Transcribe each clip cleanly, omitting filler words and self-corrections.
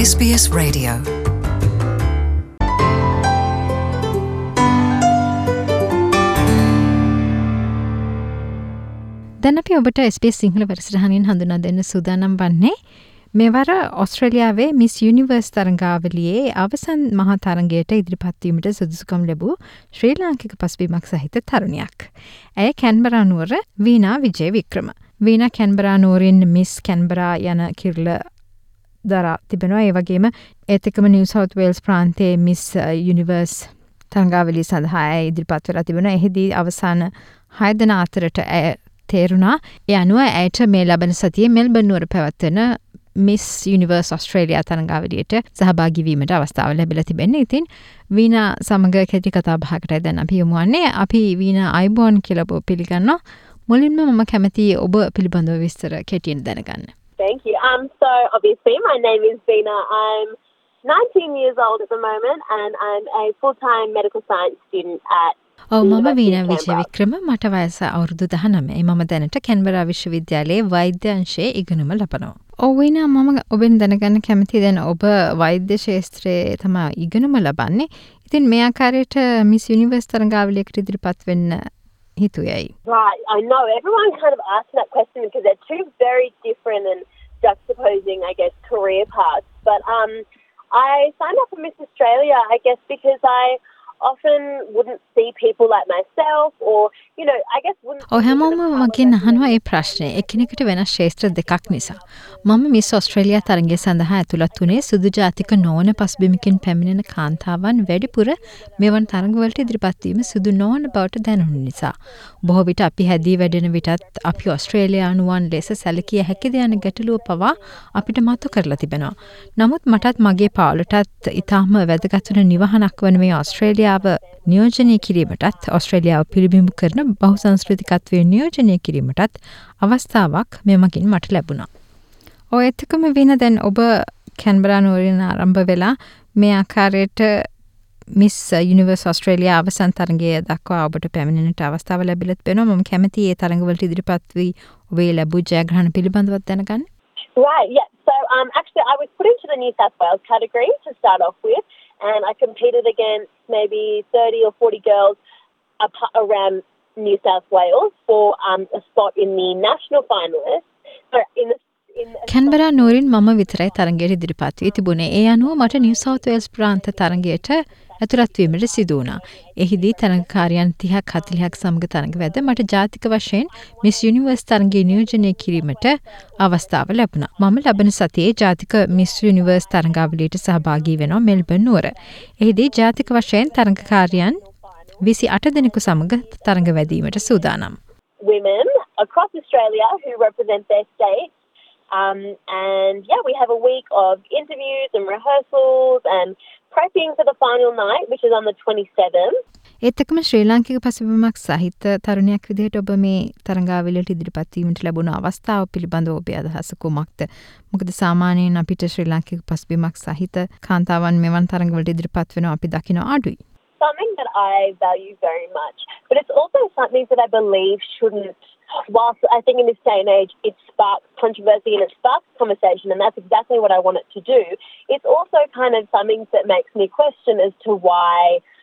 SBS Radio. දැන් අපි ඔබට SBS සිංහල වැඩසටහනින් හඳුනා දෙන්න සූදානම් වන්නේ මෙවර ඔස්ට්‍රේලියාවේ මිස් යුනිවර්ස් තරඟාවලියේ අවසන් මහා තරඟයට ඉදිරිපත් වීමට සුදුසුකම් ලැබූ ශ්‍රී ලාංකික පසුබිමක් සහිත තරුණියක්. ඇය කැන්බරා නුවර වීනා විජේ වික්‍රම. වීනා කැන්බරා නුවරින් මිස් කැන්බරා යන කිරුළ දරා තිබෙනවා. ඒ වගේම ඒත් එක්කම නිව් සවුත් වේල්ස් ප්‍රාන්තයේ මිස් යුනිවර්ස් තරඟාවලිය සඳහා ඇය ඉදිරිපත් වෙලා තිබෙනවා. එහිදී අවසාන 6 දෙනා අතරට ඇය තේරුණා. ඒ අනුව ඇයට මේ ලබන සතියේ මෙල්බන් නුවර පැවැත්වෙන මිස් යුනිවර්ස් ඔස්ට්‍රේලියා තරඟාවලියට සහභාගී වීමට අවස්ථාව ලැබිලා තිබෙන්නේ. ඉතින් වීනා සමග කෙටි කතා බහකටයි දැන් අපි යමු වන්නේ. අපි වීනා අයිබෝන් කියලා පිළිගන්නවා. මුලින්ම මම කැමතියි ඔබ පිළිබඳව විස්තර කෙටියෙන් දැනගන්න. Thank you. So obviously my name is Veena. I'm 19 years old at the moment and I'm a full-time medical science student at මම වීනා විජය වික්‍රම. මට වයස අවුරුදු 19. මම දැනට කැන්බරා විශ්වවිද්‍යාලයේ වෛද්‍ය අංශයේ ඉගෙනුම ලබනවා. වීනා මම ඔබෙන් දැනගන්න කැමතියි දැන් ඔබ වෛද්‍ය ශාස්ත්‍රයේ තමයි ඉගෙනුම ලබන්නේ. ඉතින් මේ ආකාරයට මිස් යුනිවර්ස් තරඟාවලියකට ඉදිරිපත් වෙන්න හිතුවේයි. Right, I know. Everyone kind of asks that question because they're two very different and juxtaposing, I guess, career paths. But I signed up for Miss Australia, I guess, because I often wouldn't see people like myself or, I guess wouldn't... හැමෝම මගෙන් අහනවා මේ ප්‍රශ්නේ. එකිනෙකට වෙනස් ශාස්ත්‍ර දෙකක් නිසා. මම මිස් ඔස්ට්‍රේලියා තරගය සඳහා ඇතුළත් වුණේ සුදු ජාතික නොවන පසුබිමකින් පැමිණෙන කාන්තාවන් වැඩිපුර මෙවන් තරඟවලට ඉදිරිපත් වීම සුදු නොවන බවට දැනුණු නිසා. බොහෝ විට අපි හැදී වැඩෙන විටත් අපි ඔස්ට්‍රේලියානුවන් ලෙස සැලකිය හැකිද යන ගැටලුව පවා අපිට මතු කරලා තිබෙනවා. නමුත් මටත් මගේ පාවලටත් ඉතාම වැදගත් වෙන නිවහනක් වන මේ ඔස්ට්‍රේලියාව නියෝජනය කිරීමටත් ඔස්ට්‍රේලියාව පිළිබිඹු කරන බහුසංස්කෘතිකත්වය නියෝජනය කිරීමටත් අවස්ථාවක් මෙමගින් මට ලැබුණා. එතකම වෙන දැන් ඔබ කැන්බරා නුවරින් ආරම්භ වෙලා මේ ආකාරයට මිස් යුනිවර්ස් ඔස්ට්‍රේලියා අවසන් තරඟය දක්වා ඔබට පැමිණෙන්නට අවස්ථාව ලැබිලා තිබෙනවා. මම කැමතියි ඒ තරඟවලට ඉදිරිපත් වී ඔබේ ලැබූ ජයග්‍රහණ පිළිබඳව දැනගන්න. Right, yeah. So actually I was put into the New South Wales category to start off with, and I competed against maybe 30 or 40 girls around New South Wales for a spot in the national finalists. So Canberra නුවරින් මම විතරයි තරඟයට ඉදිරිපත් වී තිබුණේ. ඒ අනුව මට නිව් සවුත් වේල්ස් ප්‍රාන්ත තරඟයට ඇතුළත් වීමට සිදු වුණා. එහිදී තරඟකාරයන් 30ක් 40ක් සමග තරඟ වැද මට ජාතික වශයෙන් මිස් යුනිවර්ස් තරඟය නියෝජනය කිරීමට අවස්ථාව ලැබුණා. මම ලබන සතියේ ජාතික මිස් යුනිවර්ස් තරඟාවලියට සහභාගී වෙනවා මෙල්බන් නුවර. එහිදී ජාතික වශයෙන් තරඟකාරයන් 28 දෙනෙකු සමග තරඟ වැදීමට සූදානම්. Women across Australia who represent their state. And yeah, we have a week of interviews and rehearsals and prepping for the final night, which is on the 27th. ඒත් ශ්‍රී ලාංකික පසුබිමක් සහිත තරුණියක් විදිහට ඔබ මේ තරඟාවලියට ඉදිරිපත් වීමට ලැබුණ අවස්ථාව පිළිබඳව ඔබේ අදහස කුමක්ද? මොකද සාමාන්‍යයෙන් අපිට ශ්‍රී ලාංකික පසුබිමක් සහිත කාන්තාවන් මෙවන් තරඟවලට ඉදිරිපත් වෙනවා අපි දකින අඩුයි. Something that I value very much, but it's also something that I believe shouldn't. Whilst I think in this day and age it sparks controversy and it sparks conversation, and that's exactly what I want it to do, it's also kind of something that makes me question as to why,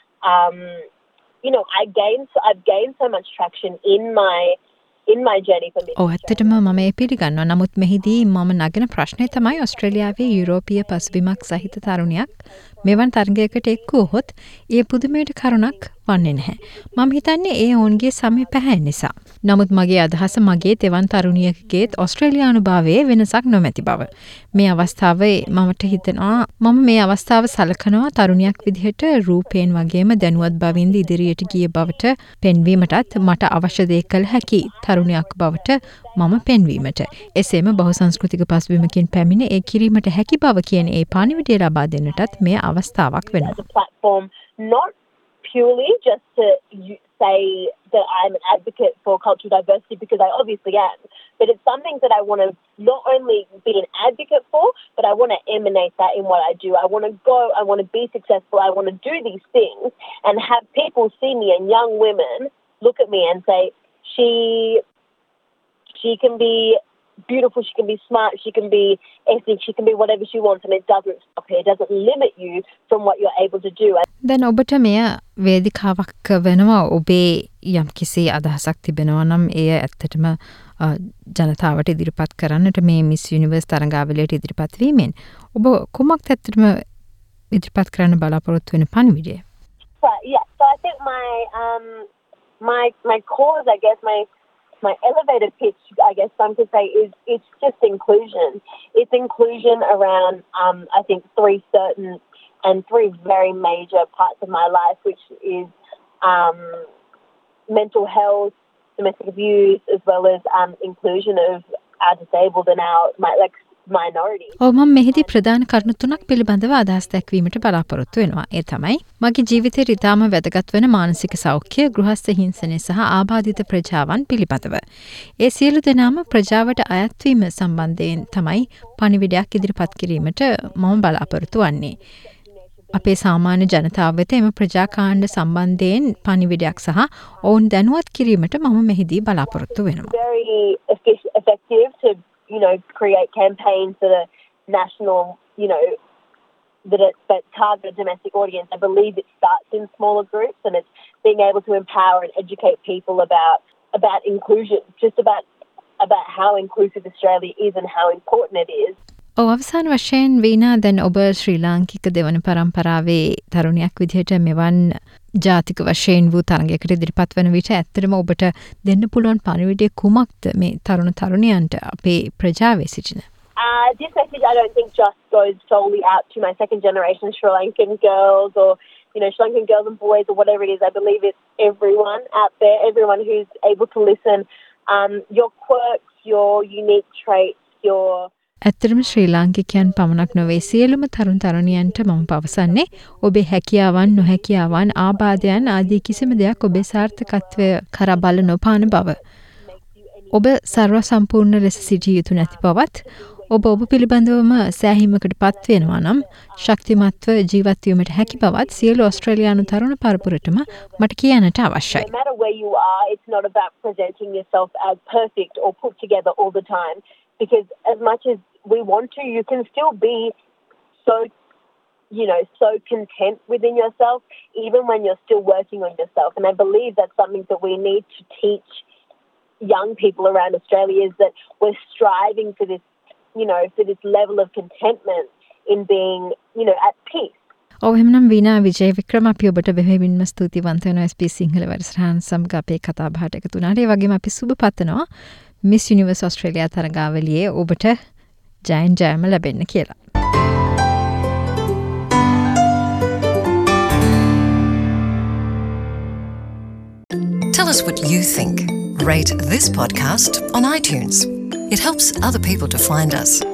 I've gained so much traction in my journey for Miss. ඇත්තටම මම ඒ පිළිගන්නවා. නමුත් මෙහිදී මම නගන ප්‍රශ්නේ තමයි ඔස්ට්‍රේලියාවේ යුරෝපීය පසුබිමක් සහිත තරුණියක් මෙවන් තරඟයකට එක්වුවහොත් ඒ පුදුමයට කරුණක් වන්නේ නැහැ. මම හිතන්නේ ඒ ඔවුන්ගේ සමය පැහැෙන නිසා. නමුත් මගේ අදහස මගේ තෙවන් තරුණියකගේත් ඔස්ට්‍රේලියානුභාවයේ වෙනසක් නොමැති බව. මේ අවස්ථාවේ මමට හිතෙනවා මම මේ අවස්ථාව සලකනවා තරුණියක් විදිහට රූපයෙන් වගේම දැනුවත් බවින්ද ඉදිරියට ගිය බවට පෙන්වීමටත් මට අවශ්‍ය දේ කළ හැකි තරුණියක් බවට මම පෙන්වීමට. එසේම බහුසංස්කෘතික පසුබිමකින් පැමිණ ඒ කිරීමට හැකි බව කියන ඒ පණිවිඩය ලබා දෙන්නටත් මේ අවස්ථාවක් වෙනවා. Not purely just to say that I'm an advocate for cultural diversity, because I obviously am, but it's something that I want to not only be an advocate for, but I want to emanate that in what I do. I want to go, I want to be successful, I want to do these things and have people see me and young women look at me and say, she can be beautiful, she can be smart, she can be ethnic, she can be whatever she wants, and it doesn't stop her. It doesn't limit you from what you're able to do. දැන් ඔබට මෙය වේදිකාවක් වෙනවා ඔබේ යම් කිසි අදහසක් තිබෙනවා නම් එය ඇත්තටම ජනතාවට ඉදිරිපත් කරන්නට මේ මිස් යුනිවර්ස් තරඟාවලියට ඉදිරිපත් වීමෙන් ඔබ කුමක්ද ඇත්තටම ඉදිරිපත් කරන්න බලාපොරොත්තු වෙන පණිවිඩය? Right, yeah. So I think my cause, I guess, my elevator pitch, I guess some could say, is it's just inclusion. It's inclusion around, I think, three very major parts of my life, which is mental health, domestic abuse, as well as inclusion of our disabled and our minority. මම මෙහිදී ප්‍රධාන කරුණු තුනක් පිළිබඳව අදහස් දැක්වීමට බලාපොරොත්තු වෙනවා. ඒ තමයි මගේ ජීවිතයේ ඉතාම වැදගත් වන මානසික සෞඛ්‍ය, ගෘහස්ත හිංසනය සහ ආබාධිත ප්‍රජාවන් පිළිබඳව. ඒ සියලු දෙනාම ප්‍රජාවට අයත් වීම සම්බන්ධයෙන් තමයි පණිවිඩයක් ඉදිරිපත් කිරීමට මම බලාපොරොත්තු වන්නේ. අපේ සාමාන්‍ය ජනතාව වෙත එම ප්‍රජාකාණ්ඩ සම්බන්ධයෙන් පණිවිඩයක් සහ ඔවුන් දැනුවත් කිරීමට මම මෙහිදී බලාපොරොත්තු වෙනවා. Very effective to create campaigns that are national, that target a domestic audience. I believe it starts in smaller groups, and it's being able to empower and educate people about inclusion, just about how inclusive Australia is and how important it is. අවසාන වශයෙන් වීනා දැන් ඔබ ශ්‍රී ලාංකික දෙවන පරම්පරාවේ තරුණයක් විදිහට මෙවන් ජාතික වශයෙන් වූ තරගයකට ඉදිරිපත් වන විට ඇත්තටම ඔබට දෙන්න පුළුවන් පණිවිඩය කුමක්ද මේ තරුණ තරුණියන්ට අපේ ප්‍රජාවේ සිටින? This message I don't think just goes solely out to my second generation Sri Lankan girls or Sri Lankan girls and boys or whatever it is. I believe it's everyone out there, everyone who's able to listen. Your quirks, your unique traits, your ඇත්තටම ශ්‍රී ලාංකිකයන් පමණක් නොවේ සියලුම තරුණ තරුණියන්ට මම පවසන්නේ ඔබේ හැකියාවන් නොහැකියාවන් ආබාධයන් ආදී කිසිම දෙයක් ඔබේ සාර්ථකත්වය කරා බල නොපාන බව. ඔබ සර්ව සම්පූර්ණ ලෙස සිටිය යුතු නැති බවත් ඔබ පිළිබඳවම සෑහීමකට පත් වෙනවා නම් ශක්තිමත්ව ජීවත් වීමට හැකි බවත් සියලු ඔස්ට්‍රේලියානු තරුණ පරපුරටම මට කියන්නට අවශ්‍යයි. No matter where you are, it's not about presenting yourself as perfect or put together all the time. Because as much as we want to, you can still be so content within yourself, even when you're still working on yourself. And I believe that's something that we need to teach young people around Australia, is that we're striving for this, for this level of contentment in being, at peace. එහෙනම් වීනා විජය වික්‍රම අපි ඔබට බෙහෙවින්ම ස්තුතිවන්ත වෙනවා SBS Sinhala වැඩසටහන සමග අපේ කතා බහට එකතු වුණාට. ඒ වගේම අපි සුබ පතනවා මිස් යුනිවර්ස් ඔස්ට්‍රේලියා තරගාවලියේ ඔබට ජයම ලැබෙන්න කියලා. Tell us what you think. Rate this podcast on iTunes. It helps other people to find us.